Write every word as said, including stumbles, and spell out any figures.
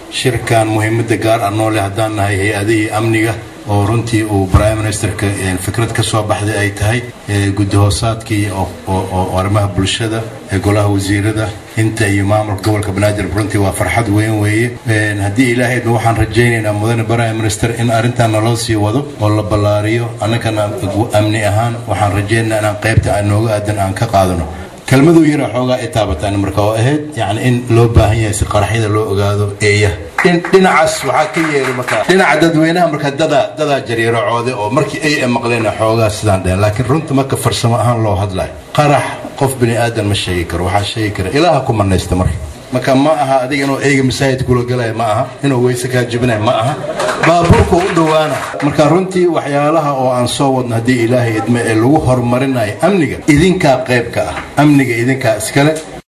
shirkan muhiimada gaar ah noole hadaan nahay hay'adaha amniga oo runtii uu prime ministerka fikrad ka soo baxday ay tahay guddi hoosaadkii oo arrimaha bulshada ee golaha wasiirada inta iyo maamulka gobolka Banaadir runtii waa farxad weyn weeye hadii ilaahay waxaan rajaynaynaa mudane prime minister in arintan loo sii wado oo la balaariyo anagana amni ahaan waxaan rajaynaynaa inaan qaybta aan nooga aadan aan ka qaadano kelmadu yara xoogaa ay taabataan marka oo ahayd yani in loo baahan yahay si qaraxyada loo ogaado eeya dhinacaas waxaa ka yeeray marka dhinaca dadweynaha marka dada dada jariiracooda oo markii ay maqleen xoogaa sidaan dheen laakiin runta marka farsamo ahaan loo hadlay qarax qof bini aadan ma sheegi karo waxa sheegi kara ilaaha ku manaysta marka marka ma aha adiga inuu eega masaajid kula galay ma aha inuu weyse ka jibinay ma aha baaburku u dhawaana marka runtii waxyaalaha oo aan soo wadno hadii ilaahay idma ee lagu horumarinayo amniga idinka qayb ka ah amniga idinka iskale